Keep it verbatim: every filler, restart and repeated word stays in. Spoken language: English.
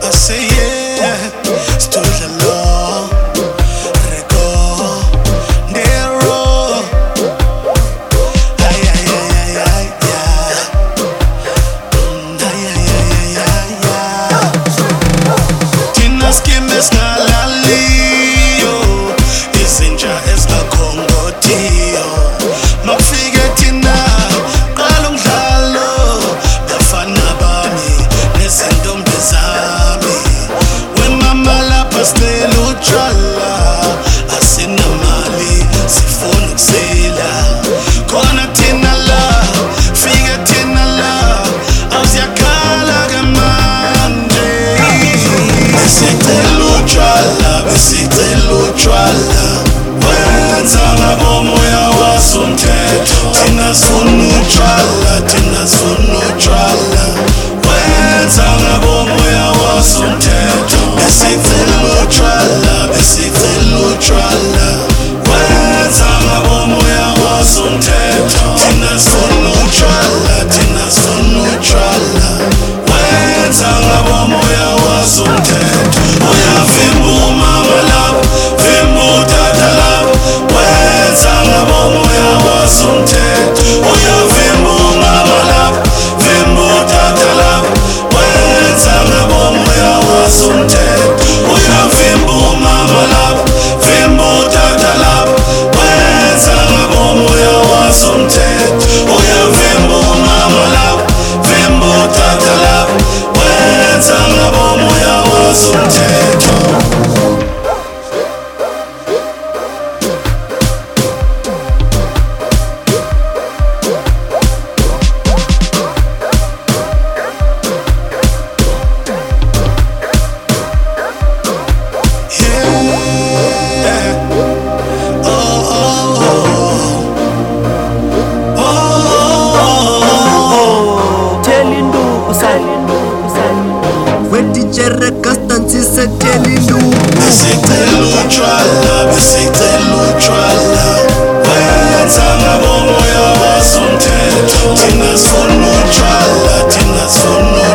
I say yeah, still the law, Rego, Nero. Ay ay ay ay ay ay, ay ay ay ay ay. Tina skimes ngalaliyo, izinja ezingakhongotiyo. Mafike thina qala umdlalo, bafana bami nezintombi zami. Wemama lapha sicela utshwala, asinamali sifuna ukusila. Khona thina la, fike thina la, awuziyakhala ke manje. Besicela utshwala, besicela utshwala, wenza ngabomoya wasumthetho. Thina sifuna utshwala, thina sifuna utshwala, wenza ngabomoya wasumthetho. Besicela utshwala, besicela utshwala, wenza ngabomoya wasumthetho. Thina sifuna utshwala, thina sifuna utshwala, wenza ngabomoya wasumthetho. Uyavimba umama lapho, vimba utata lapho, wenza ngabomoya wasumthetho. Uyavimba umama lapho, vimba utata lapho, wenza ngabomoya wasumthetho. Uyavimba umama lapho, vimba utata lapho, wenza ngabomoya wasumthetho. Uyavimba umama lapho, vimba utata lapho, wenza ngabomoya wasumthetho. Besicela utshwala, besicela utshwala, wenza ngabomoya wasumthetho. Thina sifuna utshwala, thina sifuna